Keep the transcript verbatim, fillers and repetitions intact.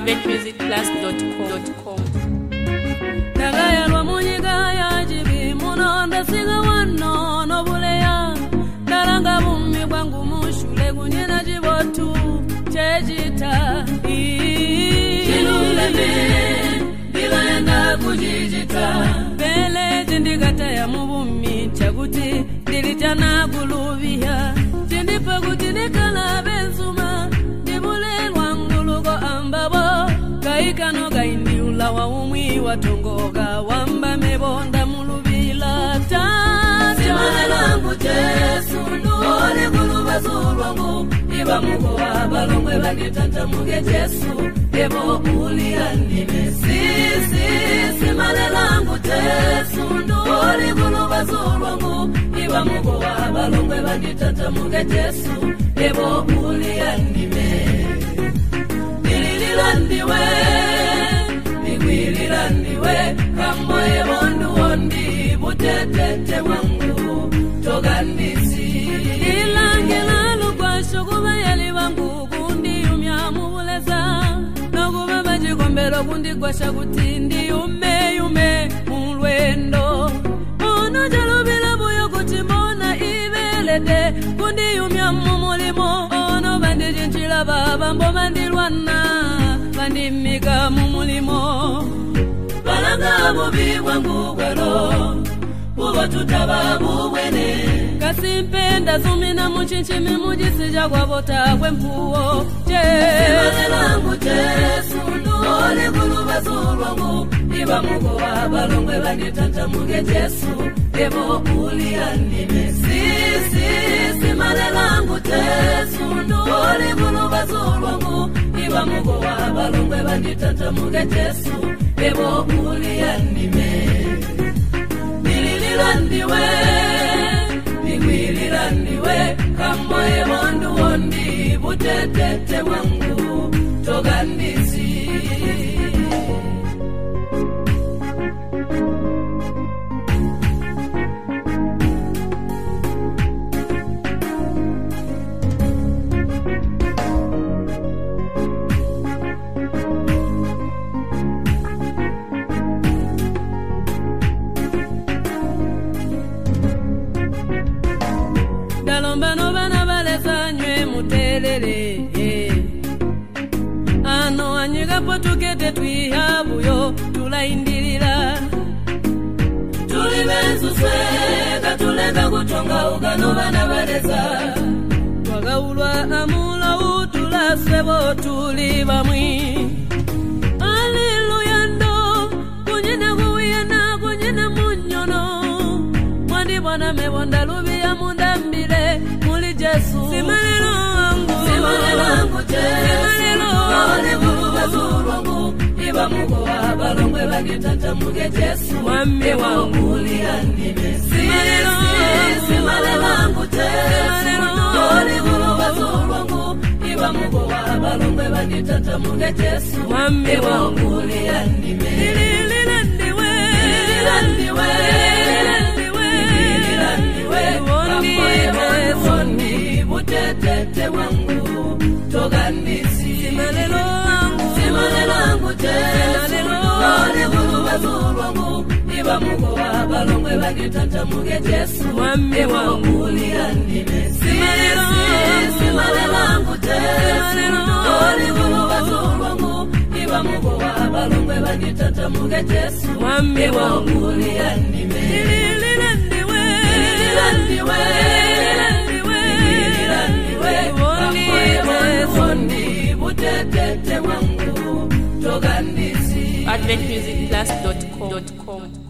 advent music class dot com. Nagaya lwa munyigaya jibi munonda singa wano nobuleya Daranga bumi bwangu mushule gunyena jibotu chejita Chiluleme bila yenda kujijita Bele jindigata ya mubumi chaguti dilijana guluvia Jindipa gutinekala benzuma Dibule lwangulugo ambabo Kaikano gaindi ula wa umwi watongoga Wamba mebonda mulubila tata Simane langu Jesu Nuole kuluba zulwangu Iba mugo wa balongwe bagitanta muge Jesu Ebo uliandime Sisi simane langu Jesu Nuole kuluba zulwangu Iba mugo wa balongwe bagitanta muge Jesu Ebo uliandime Nililandiwe Nigwililandiwe Kamoye bondu wondi Butetete wangu Togandisi Ilangela lukwa shokuba yali wangu Kundi umya mubuleza Nokuba majikombero kundi kwa shakuti Ndi yume yume mulwendo Ono jalubila buyo kutimona ibelede Kundi yumya mumulimo Ono bandi jinchila baba mbo bandilwana Bandi miga mumulimo Balanga bubi wangu gwelo Ugo tutaba bubwene Kasimpenda zumina muchinchimi mujisija kwa bota kwempuo Simane langu Jesu Nuole kuluba zulwangu Iba mugo wa balongwe bagitanta muge Jesu Ebo uliandime Sisi simane langu Jesu Nuole kuluba zulwangu Iba mugo wa balongwe bagitanta muge Jesu Ebo uliandime Nililandiwe Nigwililandiwe Kamoye bondu wondi Butetete wangu Togandisi Dalombano bana balesa nywe mutelele Ano anyiga potukete twihabuyo tulaindirira Tuli benzu sweka tulenga kutonga ugano bana balesa Wagaulwa amula utula sebo tuli bamwi Hallelujah ndo kunyena kuwiyana kunyena munyono Mwandi bwana mebonda lubi ya mundambile muli Jesu Simane langu Simane langu Jesu Simane kuluba zulwangu Iba mugo wa balongwe bagitanta muge Jesu Mwami wangu uliandime Simane langu Simane langu Jesu Simane kuluba zulwangu Iba mugo wa balongwe bagitanta muge Jesu Mwami wangu uliandime Nililandiwe Nililandiwe Wondi butetete wangu Togandisi Simane langu Simane langu Jesu Nuole kuluba zulwangu Iba mugo wa balongwe bagitanta muge Jesu Mwami wangu uliandime Simane langu Jesu Nuole kuluba zulwangu Iba mugo wa balongwe bagitanta muge Jesu Mwami wangu uliandime Nililandiwe Nililandiwe advent music class dot com.